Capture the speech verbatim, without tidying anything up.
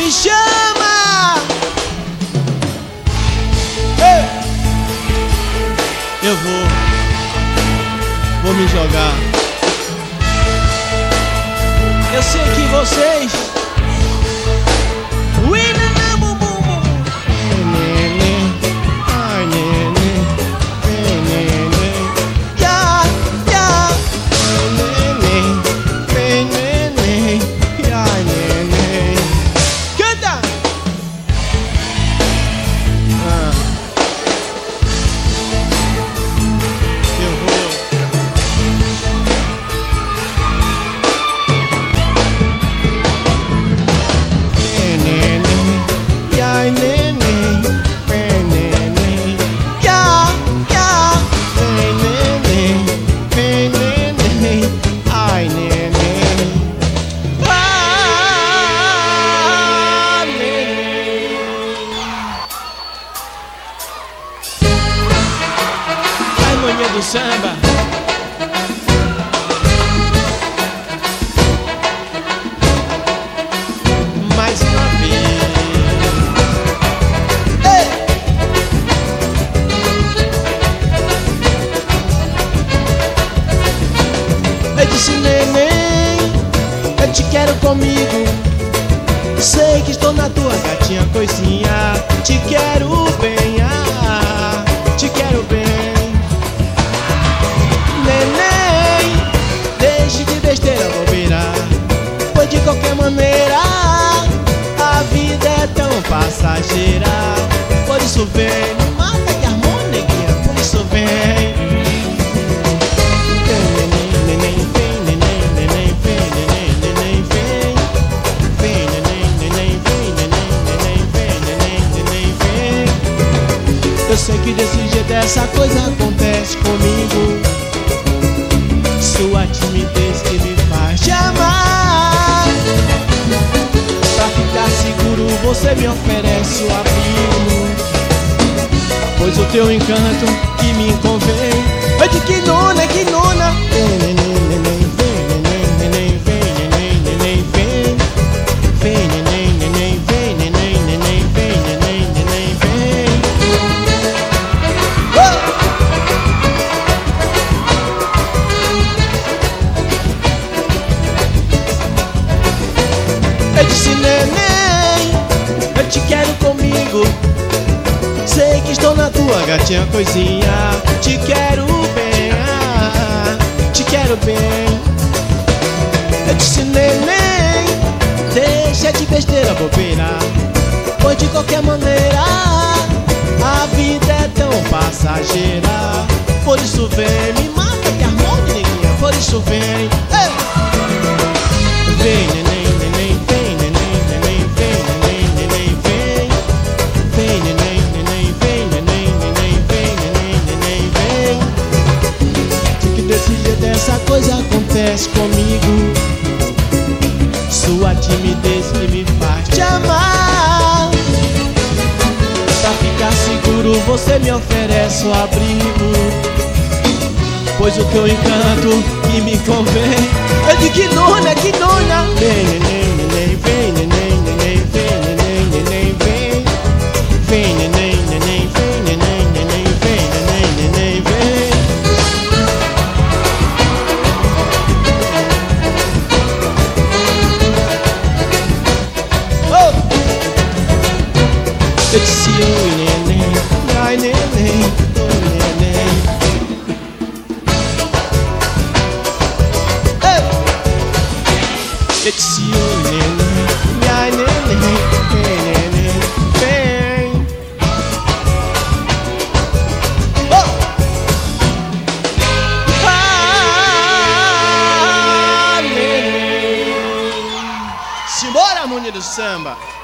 Me chama! Ei! Eu vou, vou me jogar. Eu sei que vocês do samba. Mais uma vez. Ei! Eu disse, neném, eu te quero comigo. Sei que estou na tua gatinha coisinha. Te quero bem, ah, te quero bem. Neném, deixe de besteira bobeira, pois de qualquer maneira a vida é tão passageira. Por isso vem, me mata de harmonia, por isso vem. Neném, vem, neném, neném, vem, neném, neném, vem. Vem, neném, neném, vem, neném, neném, vem, neném, neném, vem. Eu sei que desse jeito essa coisa acontece comigo. Sua timidez que me faz te amar. Pra ficar seguro você me oferece o abrigo, pois o teu encanto que me convém é de que nona, que nona. Vem, neném, neném, vem, neném, neném, vem, neném, neném, vem. Vem, neném, neném, vem, neném, neném, vem, neném, neném, vem. Oh! Eu disse, neném, eu te quero comigo. Sei que estou na tua gatinha coisinha. Te quero bem, ah, te quero bem. Eu disse, neném, deixa de besteira bobeira, pois de qualquer maneira a vida é tão passageira. Por isso vem, me mata que harmonia, por isso vem. Ei! Vem, neném, neném, vem, neném, neném, vem, neném, neném, vem. Vem, neném, neném, vem, neném, neném, vem, neném, neném, vem. De que desse jeito essa coisa acontece comigo. Sua timidez que me faz te amar. Pra ficar seguro você me oferece o abrigo, pois o teu encanto que me convém é de que nona, que nona. Vem, neném, neném, vem, neném, neném, vem, neném, neném, vem. Vem, neném, neném, vem, neném, neném, vem, neném, neném, vem. Oh! Eu disse, oi, neném, ai, neném, oi, neném. Eu disse, oi, neném, ai, neném, vem, neném, vem. Oh! Ah, neném. Simbora, harmonia do samba.